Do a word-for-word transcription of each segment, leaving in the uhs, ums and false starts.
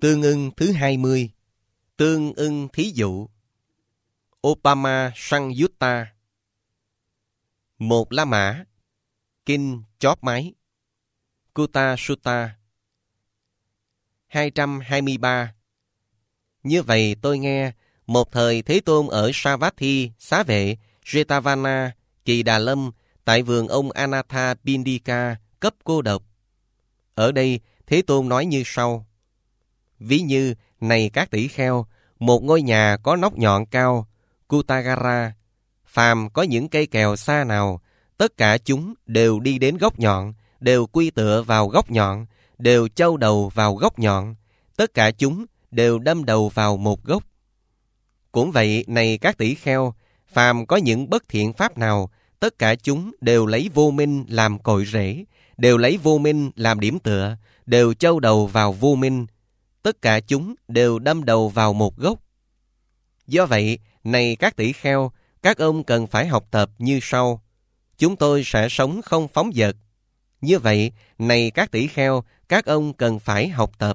Tương ưng thứ hai mươi. Tương ưng thí dụ. Opama Sangyutta. Một La Mã. Kinh chóp máy. Kutta Sutta. hai trăm hai mươi ba. Như vậy tôi nghe, một thời Thế Tôn ở Savatthi, Xá Vệ, Jetavana, Kỳ Đà Lâm, tại vườn ông Anatha Pindika, cấp cô độc. Ở đây, Thế Tôn nói như sau. Ví như, này các tỷ kheo, một ngôi nhà có nóc nhọn cao, Kutagara, phàm có những cây kèo xa nào, tất cả chúng đều đi đến gốc nhọn, đều quy tựa vào gốc nhọn, đều châu đầu vào gốc nhọn, tất cả chúng đều đâm đầu vào một gốc. Cũng vậy, này các tỷ kheo, phàm có những bất thiện pháp nào, tất cả chúng đều lấy vô minh làm cội rễ, đều lấy vô minh làm điểm tựa, đều châu đầu vào vô minh, tất cả chúng đều đâm đầu vào một gốc. Do vậy, này các tỷ kheo, các ông cần phải học tập như sau. Chúng tôi sẽ sống không phóng dật. Như vậy, này các tỷ kheo, các ông cần phải học tập.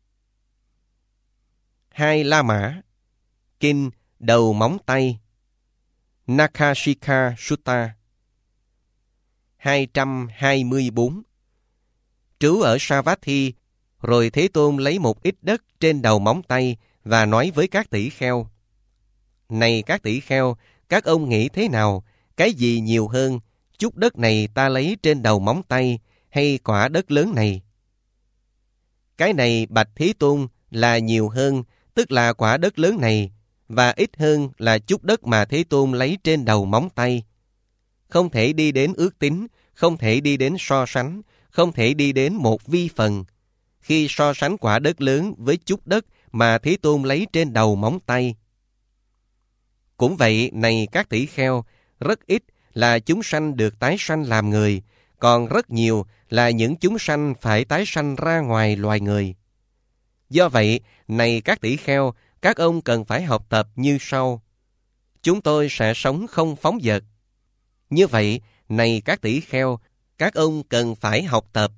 Hai La Mã. Kinh đầu móng tay. Nakashika Sutta. hai trăm hai mươi bốn. Trú ở Savatthi, rồi Thế Tôn lấy một ít đất trên đầu móng tay và nói với các tỷ kheo. Này các tỷ kheo, các ông nghĩ thế nào? Cái gì nhiều hơn, chút đất này ta lấy trên đầu móng tay, hay quả đất lớn này? Cái này bạch Thế Tôn là nhiều hơn, tức là quả đất lớn này, và ít hơn là chút đất mà Thế Tôn lấy trên đầu móng tay. Không thể đi đến ước tính, không thể đi đến so sánh, không thể đi đến một vi phần. Khi so sánh quả đất lớn với chút đất mà Thế Tôn lấy trên đầu móng tay. Cũng vậy, này các tỷ kheo, rất ít là chúng sanh được tái sanh làm người, còn rất nhiều là những chúng sanh phải tái sanh ra ngoài loài người. Do vậy, này các tỷ kheo, các ông cần phải học tập như sau. Chúng tôi sẽ sống không phóng dật. Như vậy, này các tỷ kheo, các ông cần phải học tập.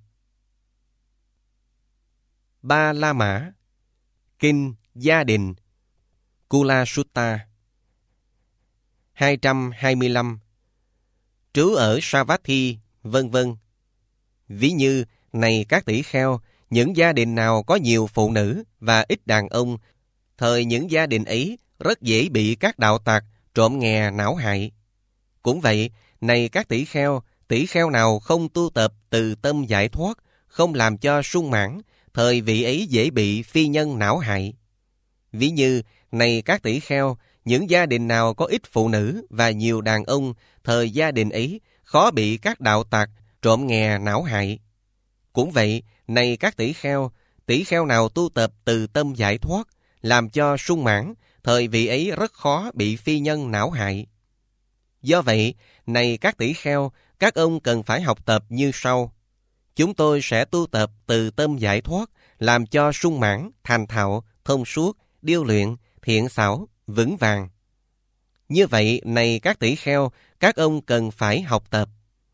Ba La Mã. Kinh gia đình. Kula Sutta. hai trăm hai mươi lăm. Trú ở Savatthi, vân vân. Ví như, này các tỷ kheo, những gia đình nào có nhiều phụ nữ và ít đàn ông, thời những gia đình ấy rất dễ bị các đạo tặc trộm nghè não hại. Cũng vậy, này các tỷ kheo, tỷ kheo nào không tu tập từ tâm giải thoát, không làm cho sung mãn, thời vị ấy dễ bị phi nhân não hại. Ví như, này các tỷ kheo, những gia đình nào có ít phụ nữ và nhiều đàn ông, thời gia đình ấy khó bị các đạo tặc trộm nghè não hại. Cũng vậy, này các tỷ kheo, tỷ kheo nào tu tập từ tâm giải thoát, làm cho sung mãn, thời vị ấy rất khó bị phi nhân não hại. Do vậy, này các tỷ kheo, các ông cần phải học tập như sau. Chúng tôi sẽ tu tập từ tâm giải thoát, làm cho sung mãn, thành thạo, thông suốt, điêu luyện, thiện xảo, vững vàng. Như vậy, này các tỷ kheo, các ông cần phải học tập.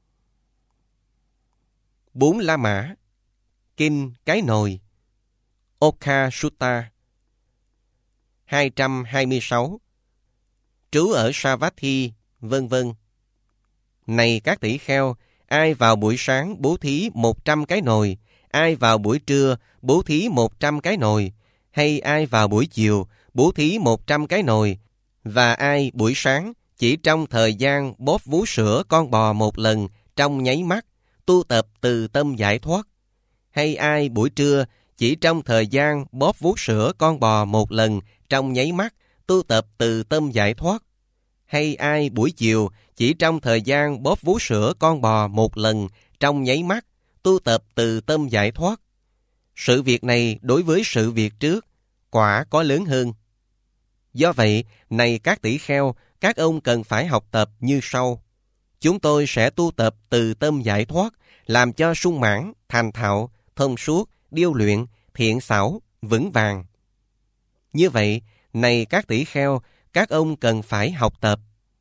Bốn La Mã. Kinh cái nồi. Okha Sutta. hai trăm hai mươi sáu. Trú ở Savatthi, vân vân. Này các tỷ kheo, ai vào buổi sáng bố thí một trăm cái nồi, ai vào buổi trưa bố thí một trăm cái nồi, hay ai vào buổi chiều bố thí một trăm cái nồi, và ai buổi sáng chỉ trong thời gian bóp vú sữa con bò một lần trong nháy mắt, tu tập từ tâm giải thoát, hay ai buổi trưa chỉ trong thời gian bóp vú sữa con bò một lần trong nháy mắt, tu tập từ tâm giải thoát, hay ai buổi chiều chỉ trong thời gian bóp vú sữa con bò một lần trong nháy mắt, tu tập từ tâm giải thoát. Sự việc này đối với sự việc trước, quả có lớn hơn. Do vậy, này các tỷ kheo, các ông cần phải học tập như sau. Chúng tôi sẽ tu tập từ tâm giải thoát, làm cho sung mãn, thành thạo, thông suốt, điêu luyện, thiện xảo, vững vàng. Như vậy, này các tỷ kheo, các ông cần phải học tập.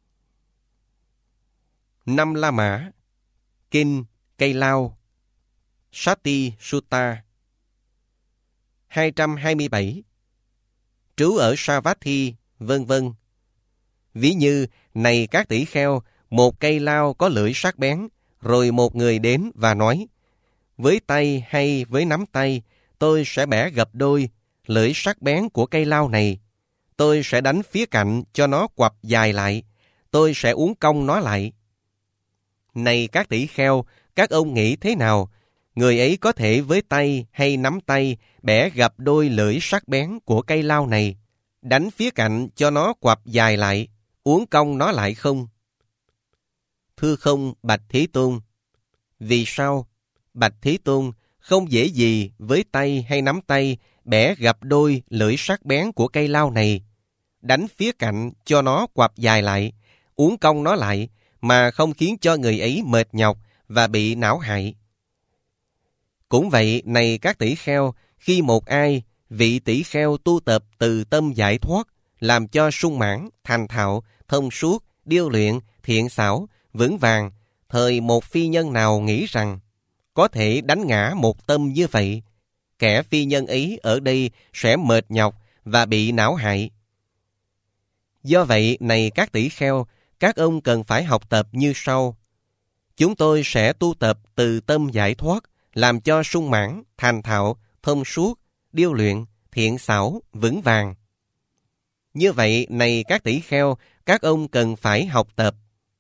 Năm La Mã. Kinh cây lao. Sati Sutta. hai trăm hai mươi bảy. Trú ở Savatthi, vân vân. Ví như, này các tỷ kheo, một cây lao có lưỡi sắc bén, rồi một người đến và nói, với tay hay với nắm tay, tôi sẽ bẻ gập đôi lưỡi sắc bén của cây lao này. Tôi sẽ đánh phía cạnh cho nó quặp dài lại. Tôi sẽ uốn cong nó lại. Này các tỷ kheo, các ông nghĩ thế nào? Người ấy có thể với tay hay nắm tay bẻ gập đôi lưỡi sắc bén của cây lao này, đánh phía cạnh cho nó quặp dài lại, uốn cong nó lại không? Thưa không, bạch Thế Tôn. Vì sao? Bạch Thế Tôn, không dễ gì với tay hay nắm tay bẻ gập đôi lưỡi sắc bén của cây lao này, đánh phía cạnh cho nó quặp dài lại, uốn cong nó lại, mà không khiến cho người ấy mệt nhọc và bị não hại. Cũng vậy, này các tỷ kheo, khi một ai, vị tỷ kheo tu tập từ tâm giải thoát, làm cho sung mãn, thành thạo, thông suốt, điêu luyện, thiện xảo, vững vàng, thời một phi nhân nào nghĩ rằng có thể đánh ngã một tâm như vậy, kẻ phi nhân ấy ở đây sẽ mệt nhọc và bị não hại. Do vậy, này các tỷ kheo, các ông cần phải học tập như sau. Chúng tôi sẽ tu tập từ tâm giải thoát, làm cho sung mãn, thành thạo, thông suốt, điêu luyện, thiện xảo, vững vàng. Như vậy, này các tỷ kheo, các ông cần phải học tập.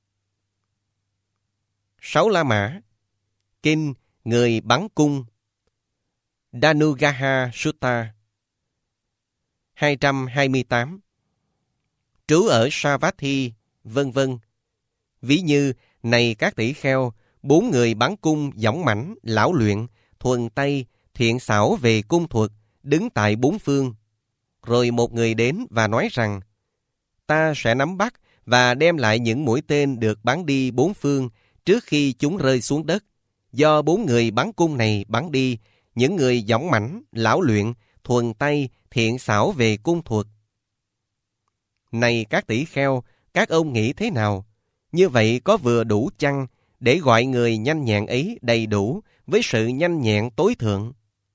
Sáu La Mã. Kinh Người Bắn Cung, Dhanugaha Sutta. hai trăm hai mươi tám. Trú ở Savatthi, vân vân. Ví như, này các tỷ kheo, bốn người bắn cung dõng mãnh, lão luyện, thuần tay, thiện xảo về cung thuật, đứng tại bốn phương. Rồi một người đến và nói rằng, ta sẽ nắm bắt và đem lại những mũi tên được bắn đi bốn phương trước khi chúng rơi xuống đất. Do bốn người bắn cung này bắn đi, những người dõng mãnh, lão luyện, thuần tay, thiện xảo về cung thuật. Này các tỷ kheo, các ông nghĩ thế nào? Như vậy có vừa đủ chăng để gọi người nhanh nhẹn ấy đầy đủ với sự nhanh nhẹn tối thượng?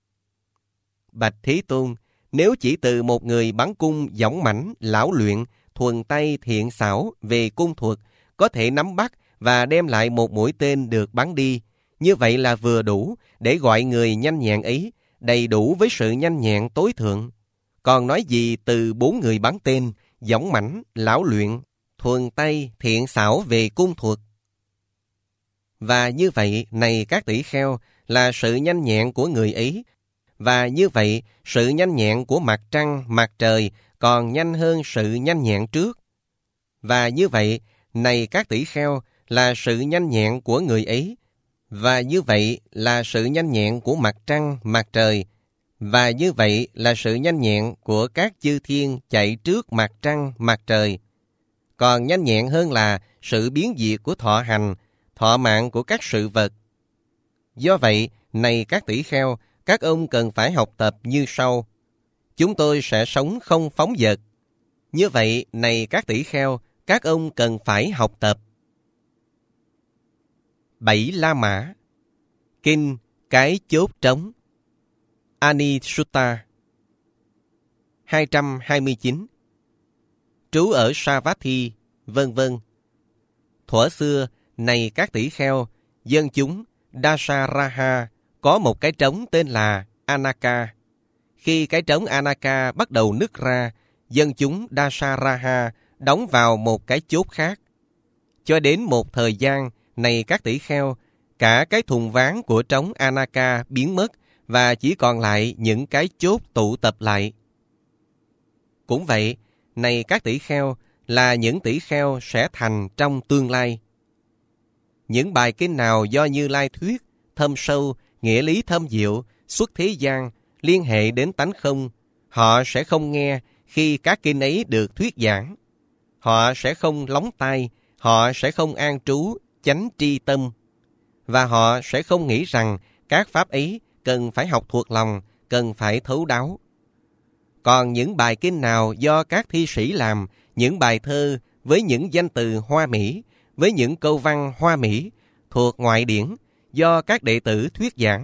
Bạch Thế Tôn, nếu chỉ từ một người bắn cung dõng mãnh, lão luyện, thuần tay, thiện xảo về cung thuật có thể nắm bắt và đem lại một mũi tên được bắn đi, như vậy là vừa đủ để gọi người nhanh nhẹn ấy đầy đủ với sự nhanh nhẹn tối thượng. Còn nói gì từ bốn người bắn tên, dõng mãnh, lão luyện, thuần tay, thiện xảo về cung thuật? Và như vậy, này các tỷ kheo, là sự nhanh nhẹn của người ấy. Và như vậy, sự nhanh nhẹn của mặt trăng, mặt trời còn nhanh hơn sự nhanh nhẹn trước. Và như vậy, này các tỷ kheo, là sự nhanh nhẹn của người ấy. Và như vậy là sự nhanh nhẹn của mặt trăng, mặt trời. Và như vậy là sự nhanh nhẹn của các chư thiên chạy trước mặt trăng, mặt trời. Còn nhanh nhẹn hơn là sự biến diệt của thọ hành, thọ mạng của các sự vật. Do vậy, này các tỷ kheo, các ông cần phải học tập như sau. Chúng tôi sẽ sống không phóng dật. Như vậy, này các tỷ kheo, các ông cần phải học tập. Bảy La Mã. Kinh Cái Chốt Trống, Ani Sutta. hai trăm hai mươi chín. Trú ở Savatthi, vân vân. Thuở xưa, này các tỷ kheo, dân chúng Dasaraha có một cái trống tên là Anaka. Khi cái trống Anaka bắt đầu nứt ra, dân chúng Dasaraha đóng vào một cái chốt khác. Cho đến một thời gian, này các tỷ kheo, cả cái thùng ván của trống Anaka biến mất và chỉ còn lại những cái chốt tụ tập lại. Cũng vậy, này các tỷ kheo, là những tỷ kheo sẽ thành trong tương lai. Những bài kinh nào do Như Lai thuyết, thâm sâu, nghĩa lý thâm diệu, xuất thế gian, liên hệ đến tánh không, họ sẽ không nghe khi các kinh ấy được thuyết giảng. Họ sẽ không lóng tai, họ sẽ không an trú, chánh tri tâm. Và họ sẽ không nghĩ rằng các pháp ấy cần phải học thuộc lòng, cần phải thấu đáo. Còn những bài kinh nào do các thi sĩ làm, những bài thơ với những danh từ hoa mỹ, với những câu văn hoa mỹ, thuộc ngoại điển, do các đệ tử thuyết giảng,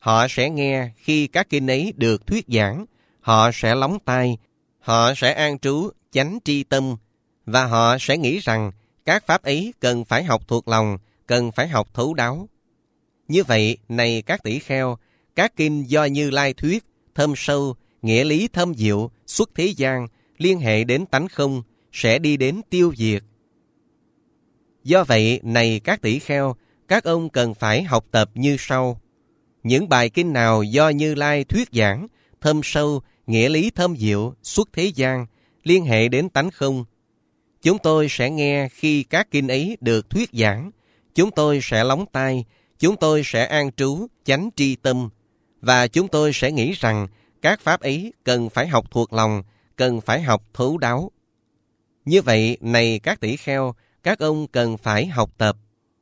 Họ sẽ nghe khi các kinh ấy được thuyết giảng. Họ sẽ lóng tai. Họ sẽ an trú, chánh tri tâm. Và họ sẽ nghĩ rằng các pháp ấy cần phải học thuộc lòng, cần phải học thấu đáo. Như vậy, này các tỷ kheo, các kinh do Như Lai thuyết, thâm sâu, nghĩa lý thâm diệu, xuất thế gian, liên hệ đến tánh không, sẽ đi đến tiêu diệt. Do vậy, này các tỷ kheo, các ông cần phải học tập như sau. Những bài kinh nào do Như Lai thuyết giảng, thâm sâu, nghĩa lý thâm diệu, xuất thế gian, liên hệ đến tánh không, chúng tôi sẽ nghe khi các kinh ấy được thuyết giảng, chúng tôi sẽ lóng tai, chúng tôi sẽ an trú, chánh tri tâm, và chúng tôi sẽ nghĩ rằng các pháp ấy cần phải học thuộc lòng, cần phải học thấu đáo. Như vậy, này các tỷ kheo, các ông cần phải học tập.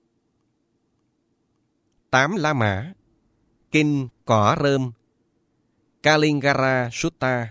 Tám La Mã. Kinh Cỏ Rơm. Kalingara Sutta.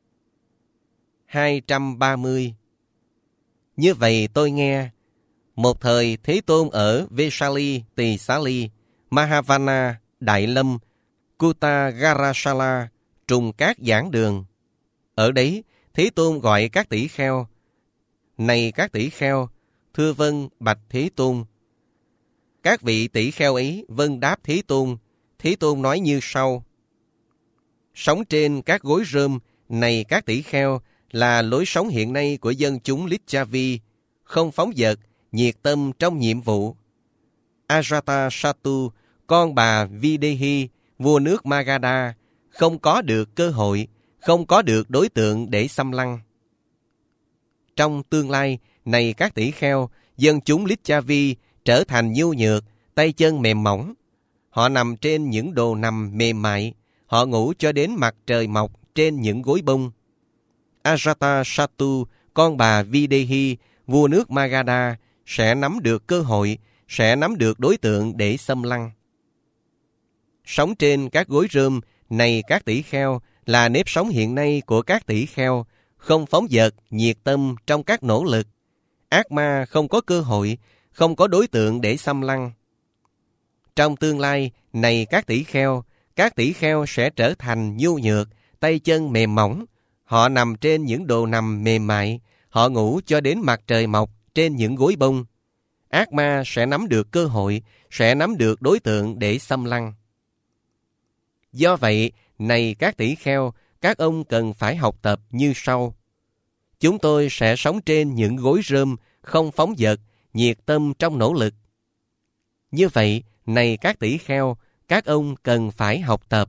hai trăm ba mươi. Như vậy tôi nghe, một thời Thế Tôn ở Vesali, Tỳ Xá Ly, Mahavana, Đại Lâm, Kutagarasala, trùng các giảng đường. Ở đấy, Thế Tôn gọi các tỷ kheo. Này các tỷ kheo, thưa vâng bạch Thế Tôn. Các vị tỷ kheo ấy vâng đáp Thế Tôn. Thế Tôn nói như sau. Sống trên các gối rơm, này các tỷ kheo, là lối sống hiện nay của dân chúng Licchavi, không phóng dật, nhiệt tâm trong nhiệm vụ. Ajatasattu, con bà Videhi, vua nước Magadha, không có được cơ hội, không có được đối tượng để xâm lăng. Trong tương lai, này các tỷ kheo, dân chúng Licchavi trở thành nhu nhược, tay chân mềm mỏng. Họ nằm trên những đồ nằm mềm mại, họ ngủ cho đến mặt trời mọc trên những gối bông. Ajatasattu, con bà Videhi, vua nước Magadha, sẽ nắm được cơ hội, sẽ nắm được đối tượng để xâm lăng. Sống trên các gối rơm, này các tỷ kheo, là nếp sống hiện nay của các tỷ kheo, không phóng dật, nhiệt tâm trong các nỗ lực. Ác ma không có cơ hội, không có đối tượng để xâm lăng. Trong tương lai, này các tỷ kheo, các tỷ kheo sẽ trở thành nhu nhược, tay chân mềm mỏng. Họ nằm trên những đồ nằm mềm mại, họ ngủ cho đến mặt trời mọc trên những gối bông. Ác ma sẽ nắm được cơ hội, sẽ nắm được đối tượng để xâm lăng. Do vậy, này các tỷ kheo, các ông cần phải học tập như sau. Chúng tôi sẽ sống trên những gối rơm, không phóng dật, nhiệt tâm trong nỗ lực. Như vậy, này các tỷ kheo, các ông cần phải học tập.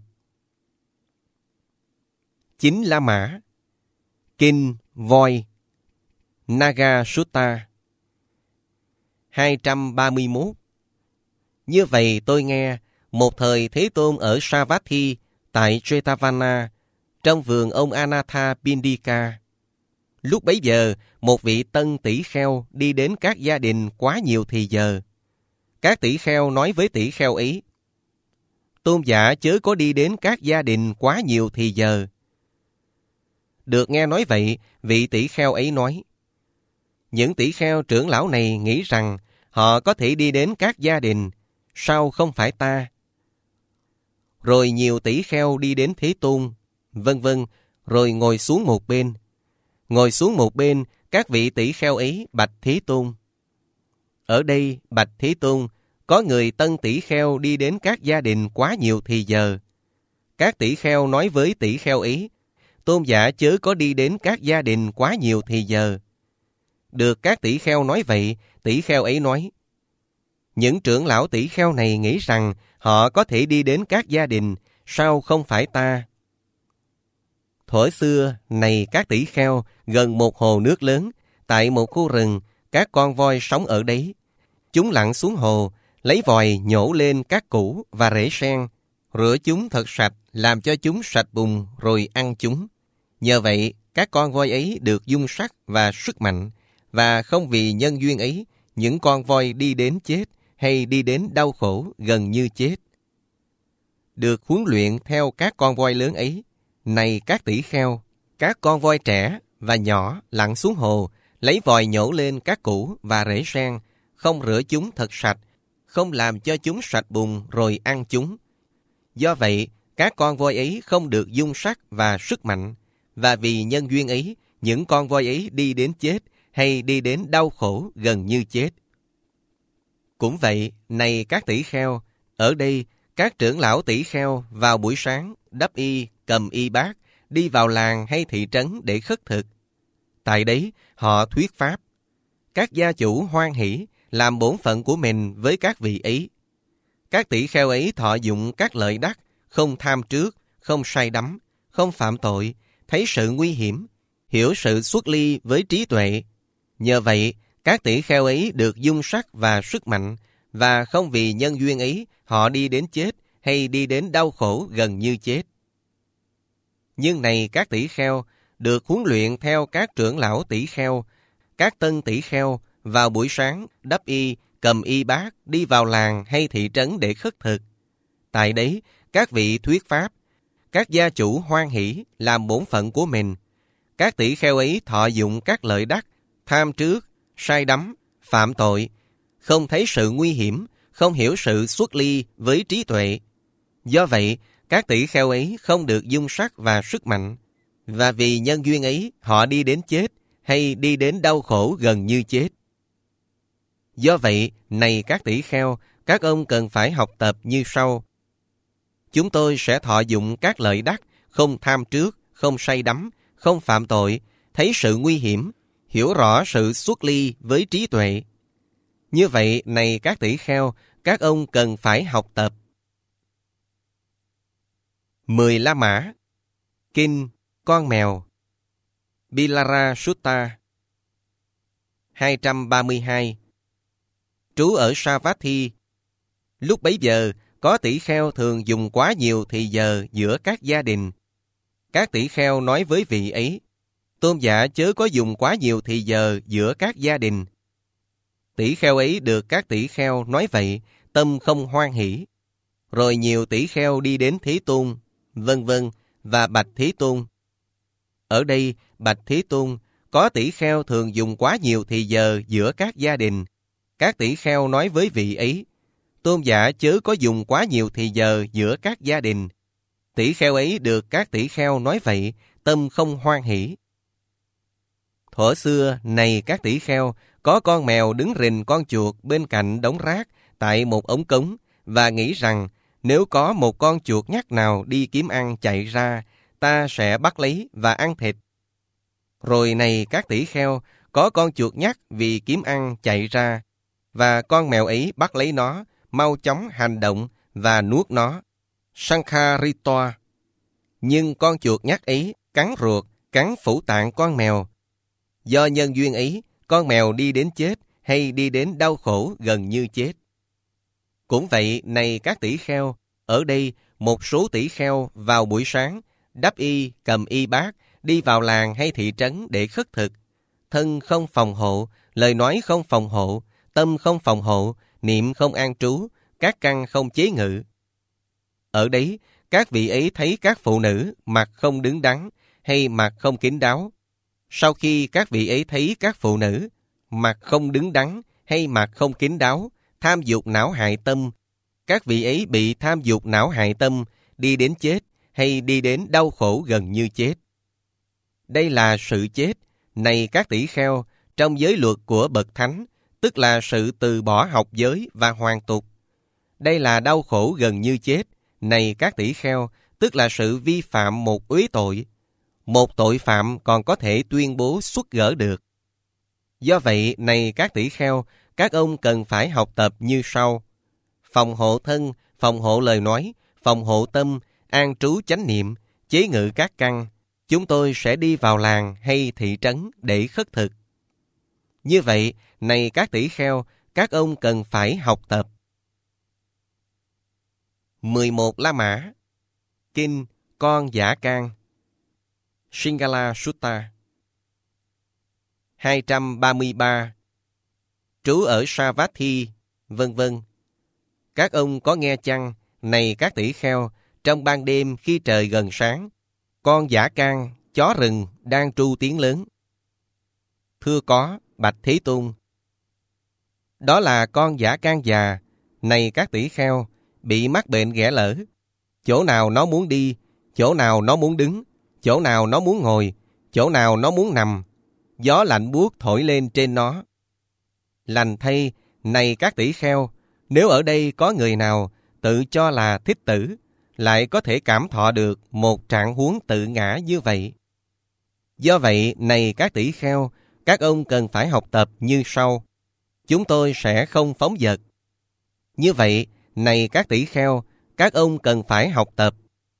Chín La Mã. Kinh Voi. Naga Sutta. hai trăm ba mươi mốt. Như vậy tôi nghe, một thời Thế Tôn ở Savatthi, tại Jetavana, trong vườn ông Anatha Pindika. Lúc bấy giờ, một vị tân tỷ kheo đi đến các gia đình quá nhiều thì giờ. Các tỷ kheo nói với tỷ kheo ấy, tôn giả chớ có đi đến các gia đình quá nhiều thì giờ. Được nghe nói vậy, vị tỷ kheo ấy nói, những tỷ kheo trưởng lão này nghĩ rằng họ có thể đi đến các gia đình, sao không phải ta? Rồi nhiều tỷ kheo đi đến Thế Tôn, vân vân, rồi ngồi xuống một bên. Ngồi xuống một bên, các vị tỷ kheo ấy bạch Thế Tôn. Ở đây, bạch Thế Tôn, có người tân tỷ kheo đi đến các gia đình quá nhiều thì giờ. Các tỷ kheo nói với tỷ kheo ấy, tôn giả chớ có đi đến các gia đình quá nhiều thì giờ. Được các tỷ kheo nói vậy, tỷ kheo ấy nói, những trưởng lão tỷ kheo này nghĩ rằng họ có thể đi đến các gia đình, sao không phải ta? Thuở xưa, này các tỷ kheo, gần một hồ nước lớn, tại một khu rừng, các con voi sống ở đấy. Chúng lặn xuống hồ, lấy vòi nhổ lên các củ và rễ sen, rửa chúng thật sạch, làm cho chúng sạch bùn rồi ăn chúng. Nhờ vậy, các con voi ấy được dung sắc và sức mạnh, và không vì nhân duyên ấy, những con voi đi đến chết hay đi đến đau khổ gần như chết. Được huấn luyện theo các con voi lớn ấy, này các tỷ kheo, các con voi trẻ và nhỏ lặn xuống hồ, lấy vòi nhổ lên các củ và rễ sen, không rửa chúng thật sạch, không làm cho chúng sạch bùn rồi ăn chúng. Do vậy, các con voi ấy không được dung sắc và sức mạnh, và vì nhân duyên ấy, những con voi ấy đi đến chết hay đi đến đau khổ gần như chết. Cũng vậy, này các tỷ kheo, ở đây các trưởng lão tỷ kheo vào buổi sáng đắp y, cầm y bát, đi vào làng hay thị trấn để khất thực. Tại đấy, họ thuyết pháp. Các gia chủ hoan hỷ làm bổn phận của mình với các vị ấy. Các tỷ kheo ấy thọ dụng các lợi đắc, không tham trước, không say đắm, không phạm tội, thấy sự nguy hiểm, hiểu sự xuất ly với trí tuệ. Nhờ vậy, các tỷ kheo ấy được dung sắc và sức mạnh, và không vì nhân duyên ấy họ đi đến chết hay đi đến đau khổ gần như chết. Nhưng này các tỷ kheo được huấn luyện theo các trưởng lão tỷ kheo, các tân tỷ kheo vào buổi sáng đắp y, cầm y bát, đi vào làng hay thị trấn để khất thực. Tại đấy, các vị thuyết pháp, các gia chủ hoan hỷ làm bổn phận của mình. Các tỷ kheo ấy thọ dụng các lợi đắc, tham trước, sai đắm, phạm tội, không thấy sự nguy hiểm, không hiểu sự xuất ly với trí tuệ. Do vậy, các tỷ kheo ấy không được dung sắc và sức mạnh, và vì nhân duyên ấy họ đi đến chết hay đi đến đau khổ gần như chết. Do vậy, này các tỷ kheo, các ông cần phải học tập như sau. Chúng tôi sẽ thọ dụng các lợi đắc, không tham trước, không say đắm, không phạm tội, thấy sự nguy hiểm, hiểu rõ sự xuất ly với trí tuệ. Như vậy, này các tỷ kheo, các ông cần phải học tập. Mười La Mã. Kinh Con Mèo. Bilara Sutta. hai trăm ba mươi hai. Trú ở Savatthi. Lúc bấy giờ, có tỷ kheo thường dùng quá nhiều thì giờ giữa các gia đình. Các tỷ kheo nói với vị ấy, tôn giả chớ có dùng quá nhiều thì giờ giữa các gia đình. Tỷ kheo ấy được các tỷ kheo nói vậy, tâm không hoan hỷ. Rồi nhiều tỷ kheo đi đến Thế Tôn, vân vân, và bạch Thế Tôn. Ở đây, bạch Thế Tôn, có tỷ kheo thường dùng quá nhiều thì giờ giữa các gia đình. Các tỷ kheo nói với vị ấy, tôn giả chớ có dùng quá nhiều thì giờ giữa các gia đình. Tỷ kheo ấy được các tỷ kheo nói vậy, tâm không hoan hỷ. Thuở xưa, này các tỷ kheo, có con mèo đứng rình con chuột bên cạnh đống rác tại một ống cống, và nghĩ rằng nếu có một con chuột nhắt nào đi kiếm ăn chạy ra, ta sẽ bắt lấy và ăn thịt. Rồi này các tỷ kheo, có con chuột nhắt vì kiếm ăn chạy ra, và con mèo ấy bắt lấy nó, mau chóng hành động và nuốt nó. Sankharitoa. Nhưng con chuột nhắt ấy cắn ruột, cắn phủ tạng con mèo. Do nhân duyên ấy, con mèo đi đến chết hay đi đến đau khổ gần như chết. Cũng vậy, này các tỷ kheo, ở đây một số tỷ kheo vào buổi sáng, đắp y, cầm y bát, đi vào làng hay thị trấn để khất thực. Thân không phòng hộ, lời nói không phòng hộ, tâm không phòng hộ, niệm không an trú, các căn không chế ngự. Ở đấy, các vị ấy thấy các phụ nữ mặt không đứng đắn hay mặt không kín đáo. Sau khi các vị ấy thấy các phụ nữ mặt không đứng đắn hay mặt không kín đáo, tham dục não hại tâm, các vị ấy bị tham dục não hại tâm, đi đến chết hay đi đến đau khổ gần như chết. Đây là sự chết, này các tỷ kheo, trong giới luật của bậc thánh, tức là sự từ bỏ học giới và hoàn tục. Đây là đau khổ gần như chết, này các tỷ kheo, tức là sự vi phạm một uế tội. Một tội phạm còn có thể tuyên bố xuất gỡ được. Do vậy, này các tỷ kheo, các ông cần phải học tập như sau. Phòng hộ thân, phòng hộ lời nói, phòng hộ tâm, an trú chánh niệm, chế ngự các căn. Chúng tôi sẽ đi vào làng hay thị trấn để khất thực. Như vậy, này các tỷ kheo, các ông cần phải học tập. mười một La Mã. Kinh Con Giả Can. Singala Sutta. hai trăm ba mươi ba. Trú ở Savatthi, vân vân. Các ông có nghe chăng, này các tỷ kheo, trong ban đêm khi trời gần sáng, con dã can, chó rừng đang tru tiếng lớn? Thưa có, bạch Thế Tôn. Đó là con dã can già, này các tỷ kheo, bị mắc bệnh ghẻ lở. Chỗ nào nó muốn đi, chỗ nào nó muốn đứng, chỗ nào nó muốn ngồi, chỗ nào nó muốn nằm, gió lạnh buốt thổi lên trên nó. Lành thay, này các tỷ kheo, nếu ở đây có người nào tự cho là thích tử, lại có thể cảm thọ được một trạng huống tự ngã như vậy. Do vậy, này các tỷ kheo, các ông cần phải học tập như sau. Chúng tôi sẽ không phóng dật. Như vậy, này các tỷ kheo, các ông cần phải học tập.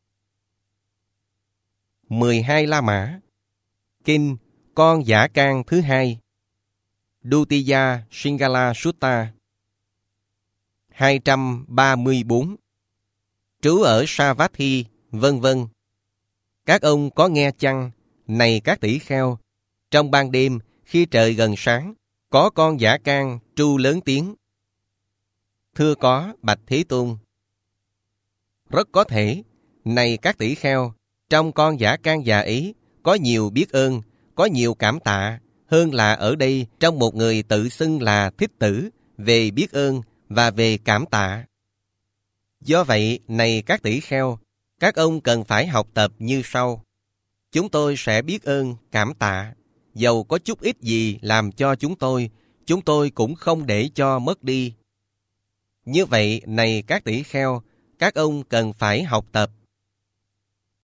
mười hai La Mã. Kinh Con Dã Can thứ hai. Dutiya Shingala Sutta. hai trăm ba mươi bốn. Trú ở Savatthi, vân vân. Các ông có nghe chăng, này các tỷ kheo, trong ban đêm khi trời gần sáng, có con dã can tru lớn tiếng. Thưa có, bạch Thế Tôn. Rất có thể, này các tỷ kheo, trong con dã can già ấy có nhiều biết ơn, có nhiều cảm tạ, hơn là ở đây trong một người tự xưng là thích tử về biết ơn và về cảm tạ. Do vậy, này các tỷ kheo, các ông cần phải học tập như sau. Chúng tôi sẽ biết ơn, cảm tạ, dầu có chút ít gì làm cho chúng tôi, chúng tôi cũng không để cho mất đi. Như vậy, này các tỷ kheo, các ông cần phải học tập.